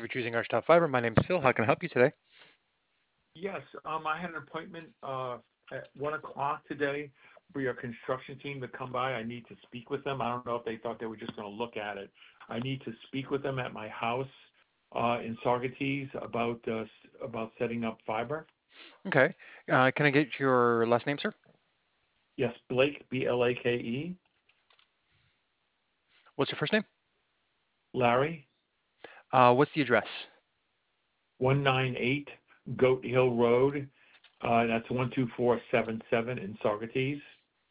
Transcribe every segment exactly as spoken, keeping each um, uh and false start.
for choosing Arch Top Fiber. My name's Phil. How can I help you today? Yes, um, I had an appointment, uh, at one o'clock today for your construction team to come by. I need to speak with them. I don't know if they thought they were just gonna look at it. I need to speak with them at my house, uh, in Saugerties about, uh, s- about setting up fiber. Okay. Uh, can I get your last name, sir? Yes, Blake, B L A K E, What's your first name? Larry, Uh, what's the address? one nine eight Goat Hill Road. Uh, that's one two four seven seven in Saugerties.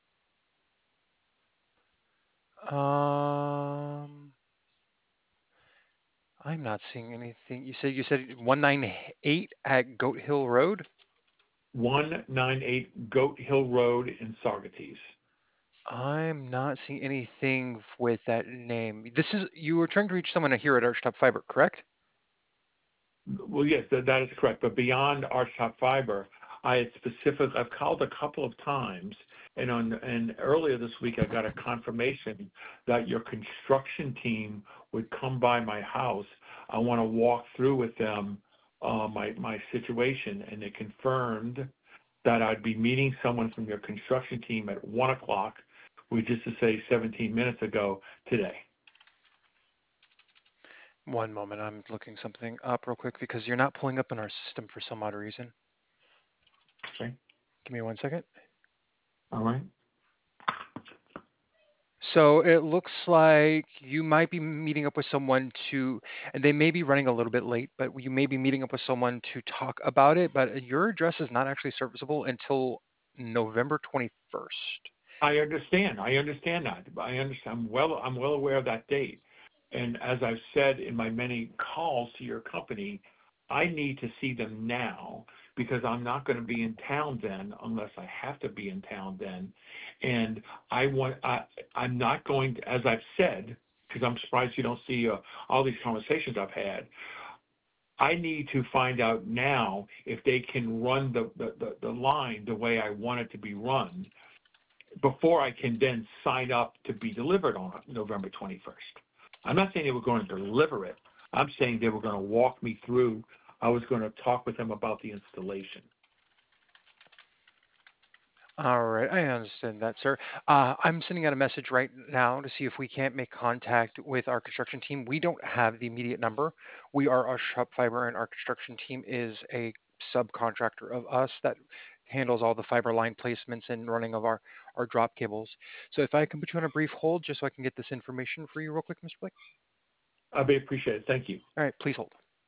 Um, I'm not seeing anything. You said you said one nine eight at Goat Hill Road. one nine eight Goat Hill Road in Saugerties. I'm not seeing anything with that name. This is you were trying to reach someone here at Arch Top Fiber, correct? Well, yes, that, that is correct. But beyond Archtop Fiber, I had specific, I've called a couple of times, and on, and earlier this week, I got a confirmation that your construction team would come by my house. I want to walk through with them, uh, my, my situation, and they confirmed that I'd be meeting someone from your construction team at one o'clock, which is to say seventeen minutes ago today. One moment, I'm looking something up real quick because you're not pulling up in our system for some odd reason. Okay. Give me one second. All right. So it looks like you might be meeting up with someone to, and they may be running a little bit late, but you may be meeting up with someone to talk about it. But your address is not actually serviceable until November twenty-first. I understand. I understand that. I understand. I'm well, I'm well aware of that date. And as I've said in my many calls to your company, I need to see them now because I'm not going to be in town then unless I have to be in town then. And I want, I, I'm not going to, as I've said, because I'm surprised you don't see uh, all these conversations I've had. I need to find out now if they can run the, the, the, the line the way I want it to be run before I can then sign up to be delivered on November twenty-first. I'm not saying they were going to deliver it. I'm saying they were going to walk me through. I was going to talk with them about the installation. All right, I understand that, sir. Uh, I'm sending out a message right now to see if we can't make contact with our construction team. We don't have the immediate number. We are our shop fiber, and our construction team is a subcontractor of us that handles all the fiber line placements and running of our, our drop cables. So if I can put you on a brief hold just so I can get this information for you real quick, mister Blake. I'd be appreciated. Thank you. All right, please hold.